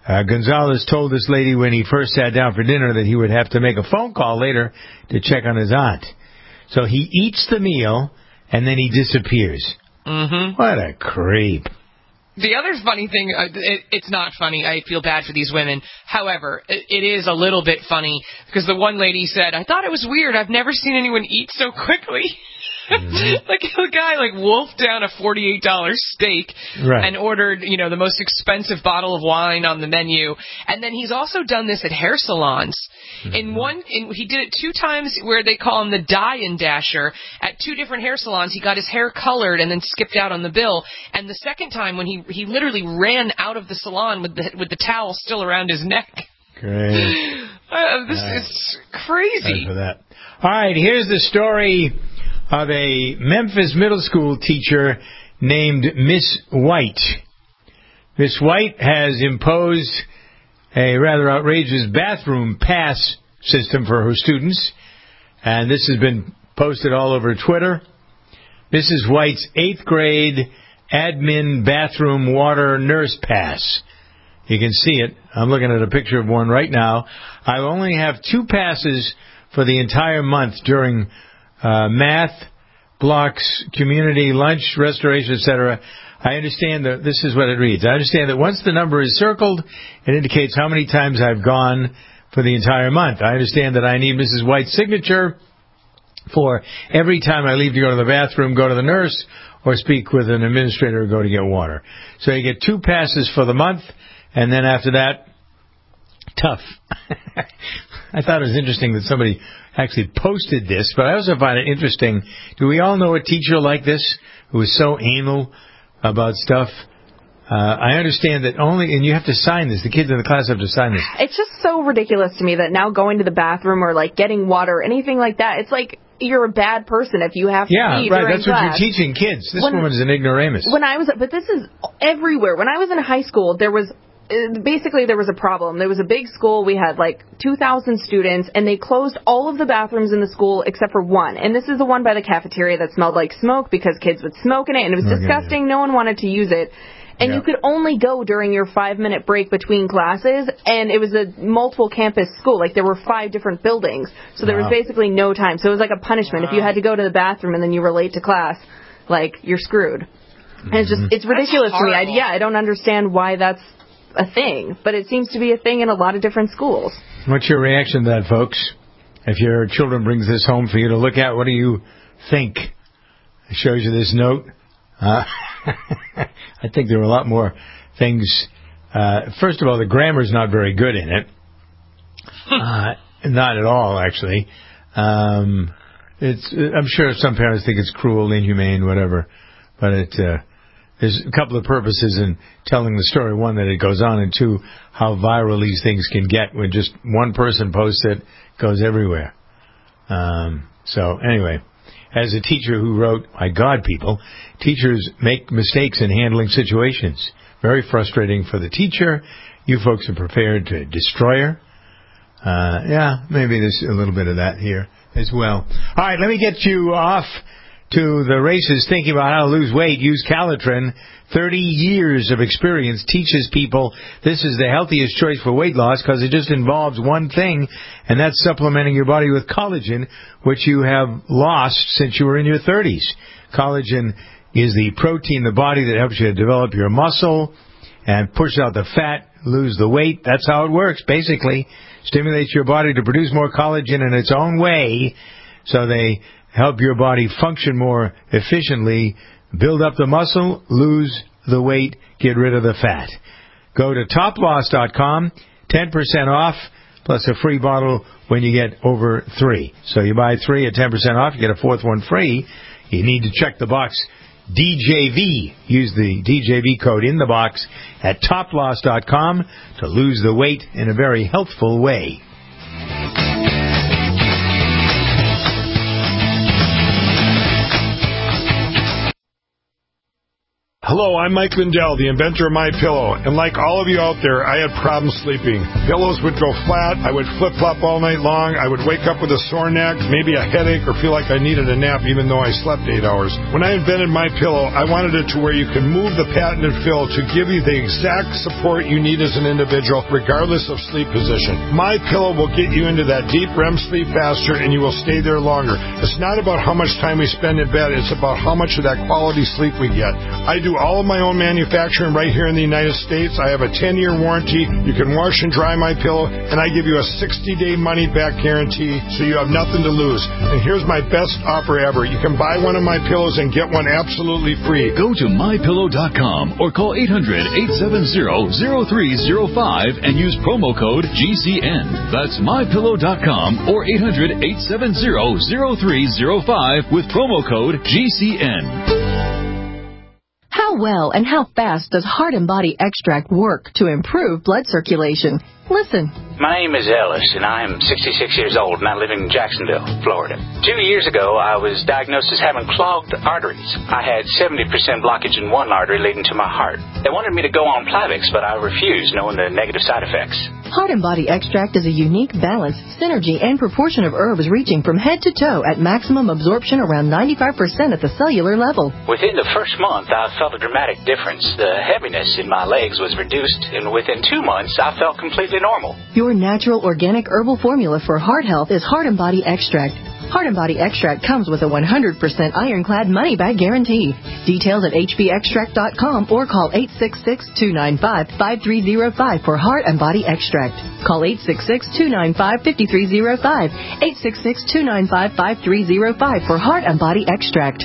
Uh, Gonzalez told this lady when he first sat down for dinner that he would have to make a phone call later to check on his aunt. So he eats the meal, and then he disappears. Mm-hmm. What a creep. The other funny thing, uh, it, it's not funny. I feel bad for these women. However, it, it is a little bit funny because the one lady said, I thought it was weird. I've never seen anyone eat so quickly. Mm-hmm. Like the guy like wolfed down a forty-eight dollars steak right. and ordered, you know, the most expensive bottle of wine on the menu. And then he's also done this at hair salons. Mm-hmm. In one, in, he did it two times where they call him the dye and dasher. At two different hair salons, he got his hair colored and then skipped out on the bill. And the second time when he he literally ran out of the salon with the with the towel still around his neck. Great. Uh, this right. is crazy. Sorry for that. All right, here's the story of a Memphis middle school teacher named Miss White. Miss White has imposed a rather outrageous bathroom pass system for her students, and this has been posted all over Twitter. Missus White's eighth grade admin bathroom water nurse pass. You can see it. I'm looking at a picture of one right now. I only have two passes for the entire month during uh, math, blocks, community, lunch, restoration, et cetera. I understand that this is what it reads. I understand that once the number is circled, it indicates how many times I've gone for the entire month. I understand that I need Missus White's signature for every time I leave to go to the bathroom, go to the nurse, or speak with an administrator or go to get water. So you get two passes for the month, and then after that, tough. I thought it was interesting that somebody actually posted this, but I also find it interesting. Do we all know a teacher like this who is so anal about stuff? Uh, I understand that only, and you have to sign this. The kids in the class have to sign this. It's just so ridiculous to me that now going to the bathroom or like getting water or anything like that, it's like you're a bad person if you have to yeah, pee right. during That's class. what you're teaching kids. This when, woman is an ignoramus. When I was, but this is everywhere. When I was in high school, there was basically there was a problem. There was a big school. We had like two thousand students, and they closed all of the bathrooms in the school except for one. And this is the one by the cafeteria that smelled like smoke because kids would smoke in it, and it was okay, disgusting. Yeah. No one wanted to use it. And yep. you could only go during your five-minute break between classes, and it was a multiple campus school. Like, there were five different buildings, so there wow. was basically no time. So it was like a punishment. Wow. If you had to go to the bathroom and then you were late to class, like, you're screwed. Mm-hmm. And it's just, it's ridiculous to me. I, yeah, I don't understand why that's a thing, but it seems to be a thing in a lot of different schools. What's your reaction to that, folks? If your children brings this home for you to look at, what do you think? It shows you this note. Uh, I think there were a lot more things. Uh, first of all, the grammar's not very good in it. Uh, not at all, actually. Um, it's. I'm sure some parents think it's cruel, inhumane, whatever. But it, uh, there's a couple of purposes in telling the story. One, that it goes on, and two, how viral these things can get when just one person posts it, it goes everywhere. Um, so, anyway. As a teacher who wrote, my God, people, teachers make mistakes in handling situations. Very frustrating for the teacher. You folks are prepared to destroy her. Uh, yeah, maybe there's a little bit of that here as well. All right, let me get you off to the races thinking about how to lose weight. Use Calitrin. thirty years of experience teaches people this is the healthiest choice for weight loss because it just involves one thing, and that's supplementing your body with collagen, which you have lost since you were in your thirties. Collagen is the protein in the body that helps you to develop your muscle and push out the fat, lose the weight. That's how it works, basically. Stimulates your body to produce more collagen in its own way, so they help your body function more efficiently, build up the muscle, lose the weight, get rid of the fat. Go to top loss dot com, ten percent off, plus a free bottle when you get over three. So you buy three at ten percent off, you get a fourth one free. You need to check the box D J V. Use the D J V code in the box at top loss dot com to lose the weight in a very healthful way. Hello, I'm Mike Lindell, the inventor of MyPillow, and like all of you out there, I had problems sleeping. Pillows would go flat, I would flip-flop all night long, I would wake up with a sore neck, maybe a headache, or feel like I needed a nap even though I slept eight hours. When I invented MyPillow, I wanted it to where you can move the patented fill to give you the exact support you need as an individual, regardless of sleep position. MyPillow will get you into that deep R E M sleep faster, and you will stay there longer. It's not about how much time we spend in bed, it's about how much of that quality sleep we get. I do all of my own manufacturing right here in the United States. I have a ten-year warranty. You can wash and dry my pillow, and I give you a sixty-day money-back guarantee, so you have nothing to lose. And here's my best offer ever. You can buy one of my pillows and get one absolutely free. Go to my pillow dot com or call eight hundred, eight seven zero, zero three zero five and use promo code G C N. That's my pillow dot com or eight hundred, eight seven zero, zero three zero five with promo code G C N. How well and how fast does Heart and Body Extract work to improve blood circulation? Listen. My name is Ellis, and I am sixty-six years old, and I live in Jacksonville, Florida. Two years ago, I was diagnosed as having clogged arteries. I had seventy percent blockage in one artery leading to my heart. They wanted me to go on Plavix, but I refused, knowing the negative side effects. Heart and Body Extract is a unique balance, synergy, and proportion of herbs reaching from head to toe at maximum absorption around ninety-five percent at the cellular level. Within the first month, I felt a dramatic difference. The heaviness in my legs was reduced, and within two months, I felt completely normal. Your natural organic herbal formula for heart health is Heart and Body Extract. Heart and Body Extract comes with a one hundred percent ironclad money-back guarantee. Details at h b extract dot com or call eight six six, two nine five, five three zero five for Heart and Body Extract. Call eight six six, two nine five, five three zero five, eight six six, two nine five, five three zero five for Heart and Body Extract.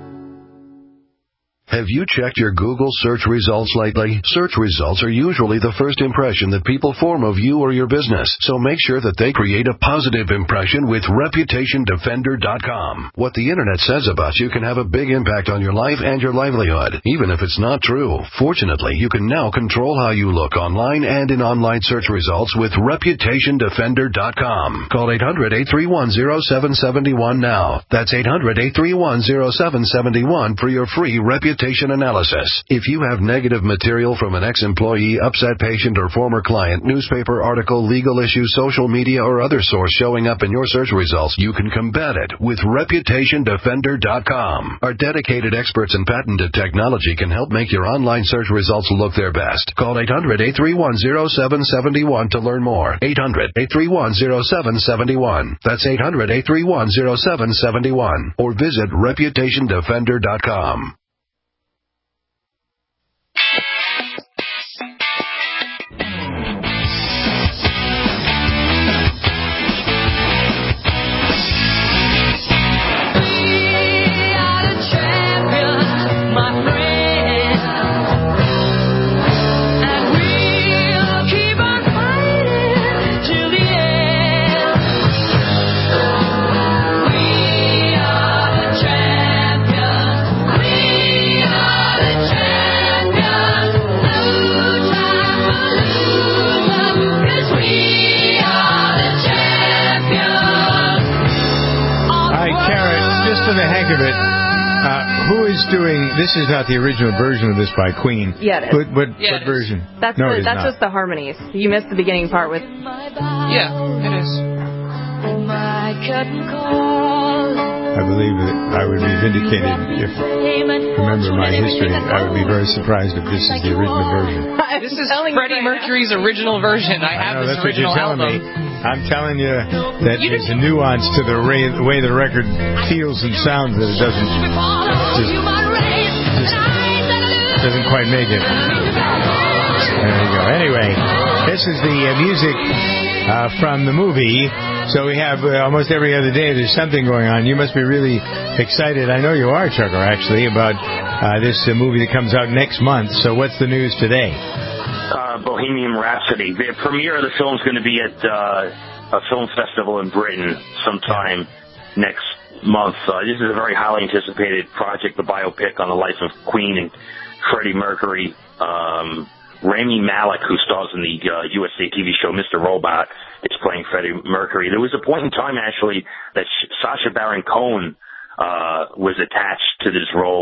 Have you checked your Google search results lately? Search results are usually the first impression that people form of you or your business, so make sure that they create a positive impression with reputation defender dot com. What the Internet says about you can have a big impact on your life and your livelihood, even if it's not true. Fortunately, you can now control how you look online and in online search results with reputation defender dot com. Call eight hundred, eight three one, zero seven seven one now. That's eight hundred, eight three one, zero seven seven one for your free reputation analysis. If you have negative material from an ex-employee, upset patient, or former client, newspaper article, legal issue, social media, or other source showing up in your search results, you can combat it with reputation defender dot com. Our dedicated experts in patented technology can help make your online search results look their best. Call eight hundred, eight three one, zero seven seven one to learn more. eight hundred, eight three one, zero seven seven one. That's eight hundred, eight three one, zero seven seven one. Or visit reputation defender dot com. Of it, uh, who is doing? This is not the original version of this by Queen. Yeah, it is. What, what, yeah, what version? That's no, the, it is that's not. just the harmonies. You missed the beginning part with. Yeah, it is. I believe that I would be vindicated if, remember my history, I would be very surprised if this is the original version. This is Freddie Mercury's original version. I have I know, this that's original what you're telling album. me. I'm telling you that you there's a nuance to the way, the way the record feels and sounds that it doesn't just, just doesn't quite make it. There you go. Anyway, this is the uh, music uh, from the movie. So we have uh, almost every other day there's something going on. You must be really excited. I know you are, Chucker, actually, about uh, this uh, movie that comes out next month. So what's the news today? Uh, Bohemian Rhapsody. The premiere of the film is going to be at uh, a film festival in Britain sometime next month. Uh, this is a very highly anticipated project, the biopic on the life of Queen and Freddie Mercury. Um, Rami Malek, who stars in the uh, U S A T V show Mister Robot, is playing Freddie Mercury. There was a point in time, actually, that Sacha Baron Cohen uh, was attached to this role,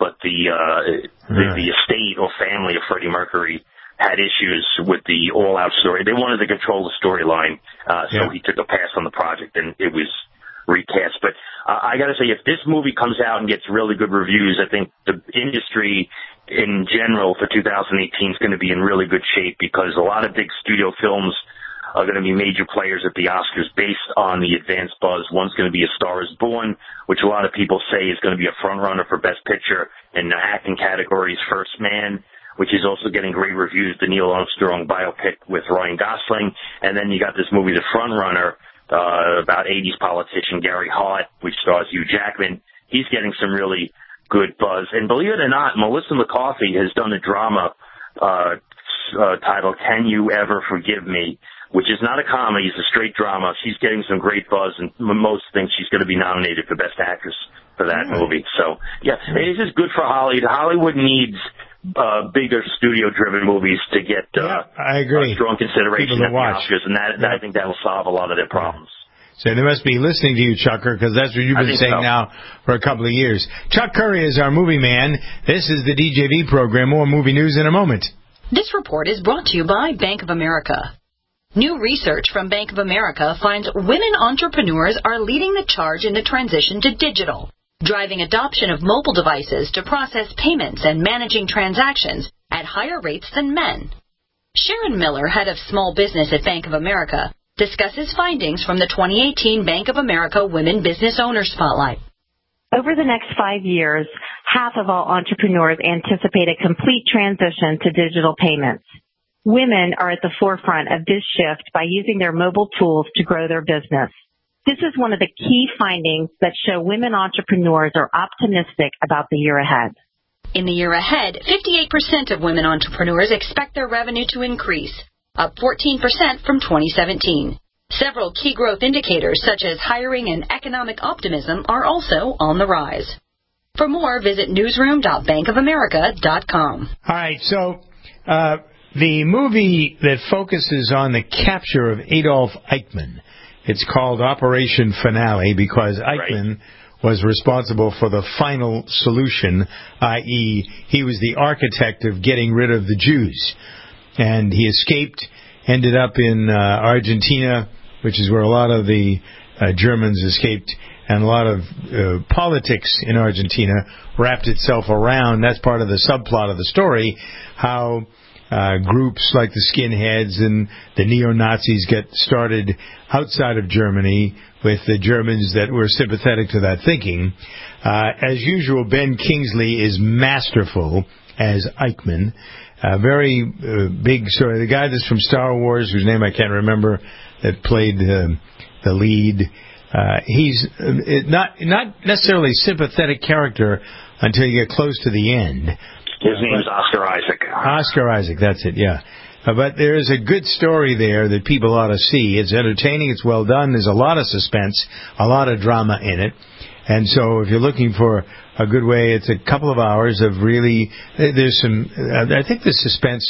but the, uh, the, right. the estate or family of Freddie Mercury had issues with the all-out story. They wanted to control the storyline, uh, so yeah. he took a pass on the project, and it was recast. But uh, I got to say, if this movie comes out and gets really good reviews, I think the industry in general for two thousand eighteen is going to be in really good shape, because a lot of big studio films are going to be major players at the Oscars based on the advanced buzz. One's going to be A Star is Born, which a lot of people say is going to be a front-runner for Best Picture in the acting categories. First Man, which is also getting great reviews, the Neil Armstrong biopic with Ryan Gosling. And then you got this movie, The Frontrunner, uh, about eighties politician Gary Hart, which stars Hugh Jackman. He's getting some really good buzz. And believe it or not, Melissa McCarthy has done a drama uh, uh, titled Can You Ever Forgive Me?, which is not a comedy, it's a straight drama. She's getting some great buzz, and most think she's going to be nominated for Best Actress for that mm-hmm. movie. So, yeah, it's just good for Hollywood. Hollywood needs uh, bigger studio-driven movies to get uh, yeah, I agree. Uh, strong consideration at the watch. Oscars, and that, that I think that will solve a lot of their problems. So they must be listening to you, Chucker, because that's what you've been saying so. now for a couple of years. Chuck Curry is our movie man. This is the D J V program. More movie news in a moment. This report is brought to you by Bank of America. New research from Bank of America finds women entrepreneurs are leading the charge in the transition to digital, driving adoption of mobile devices to process payments and managing transactions at higher rates than men. Sharon Miller, head of small business at Bank of America, discusses findings from the twenty eighteen Bank of America Women Business Owner Spotlight. Over the next five years, half of all entrepreneurs anticipate a complete transition to digital payments. Women are at the forefront of this shift by using their mobile tools to grow their business. This is one of the key findings that show women entrepreneurs are optimistic about the year ahead. In the year ahead, fifty-eight percent of women entrepreneurs expect their revenue to increase, up fourteen percent from twenty seventeen. Several key growth indicators such as hiring and economic optimism are also on the rise. For more, visit newsroom dot bank of america dot com. All right, so uh, the movie that focuses on the capture of Adolf Eichmann, it's called Operation Finale because Eichmann right. was responsible for the final solution, that is he was the architect of getting rid of the Jews. And he escaped, ended up in uh, Argentina, which is where a lot of the uh, Germans escaped, and a lot of uh, politics in Argentina wrapped itself around. That's part of the subplot of the story, how uh, groups like the skinheads and the neo-Nazis get started outside of Germany with the Germans that were sympathetic to that thinking. Uh, as usual, Ben Kingsley is masterful as Eichmann. A very uh, big story. The guy that's from Star Wars, whose name I can't remember, that played uh, the lead, uh, he's uh, not not necessarily a sympathetic character until you get close to the end. His name is Oscar Isaac. Oscar Isaac, that's it, yeah. Uh, but there is a good story there that people ought to see. It's entertaining, it's well done, there's a lot of suspense, a lot of drama in it. And so if you're looking for a good way, it's a couple of hours of really, there's some, I think the suspense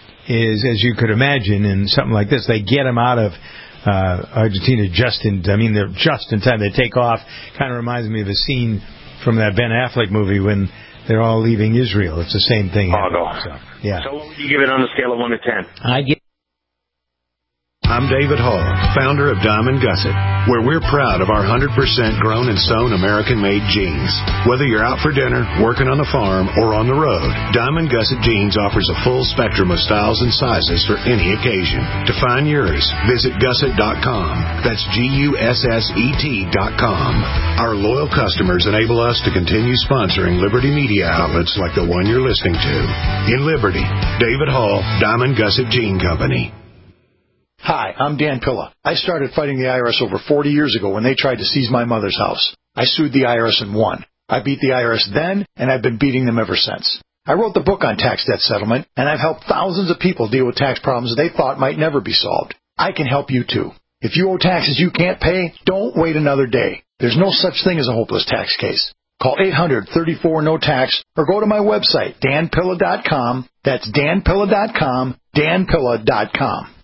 is, as you could imagine, in something like this, they get them out of uh, Argentina just in, I mean, they're just in time. They take off. Kind of reminds me of a scene from that Ben Affleck movie when they're all leaving Israel. It's the same thing. Fargo. So, yeah. So what would you give it on a scale of one to ten? I give I'm David Hall, founder of Diamond Gusset, where we're proud of our one hundred percent grown and sewn American-made jeans. Whether you're out for dinner, working on the farm, or on the road, Diamond Gusset Jeans offers a full spectrum of styles and sizes for any occasion. To find yours, visit gusset dot com. That's G U S S E T dot com. Our loyal customers enable us to continue sponsoring Liberty media outlets like the one you're listening to. In Liberty, David Hall, Diamond Gusset Jean Company. Hi, I'm Dan Pilla. I started fighting the I R S over forty years ago when they tried to seize my mother's house. I sued the I R S and won. I beat the I R S then, and I've been beating them ever since. I wrote the book on tax debt settlement, and I've helped thousands of people deal with tax problems they thought might never be solved. I can help you, too. If you owe taxes you can't pay, don't wait another day. There's no such thing as a hopeless tax case. Call eight hundred, thirty-four, no tax or go to my website, dan pilla dot com. That's dan pilla dot com, dan pilla dot com.